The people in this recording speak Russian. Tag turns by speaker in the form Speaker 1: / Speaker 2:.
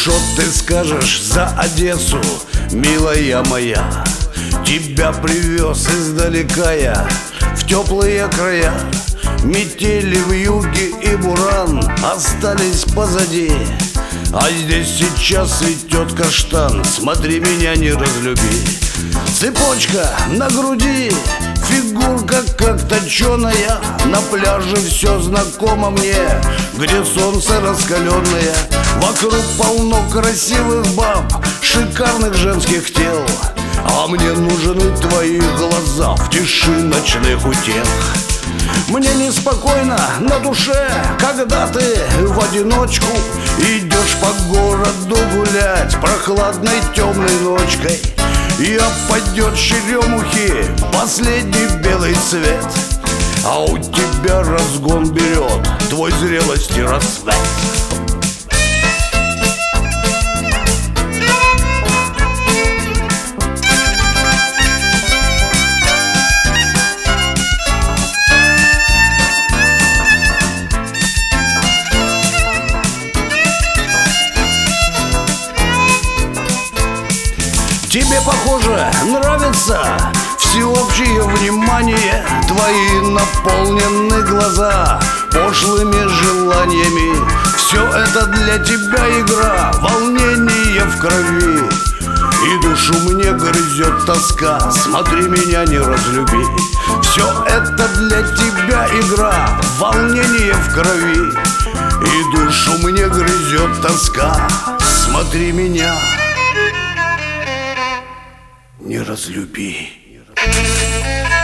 Speaker 1: шо ты скажешь за Одессу, милая моя? Тебя привез издалека я в теплые края. Метели в юге и буран остались позади, а здесь сейчас цветет каштан. Смотри, меня не разлюби. Цепочка на груди, фигурка как точеная. На пляже все знакомо мне, где солнце раскаленное. Вокруг полно красивых баб, шикарных женских тел, а мне нужны твои глаза в тиши ночных утех. Мне неспокойно на душе, когда ты в одиночку идешь по городу гулять прохладной темной ночкой. И опадет черемухи последний белый цвет, а у тебя разгон берет твой зрелости рассвет. Тебе, похоже, нравится всеобщее внимание. Твои наполнены глаза пошлыми желаниями. Все это для тебя игра, волнение в крови. И душу мне грызет тоска, смотри, меня не разлюби. Все это для тебя игра, волнение в крови. И душу мне грызет тоска, смотри, меня не разлюби.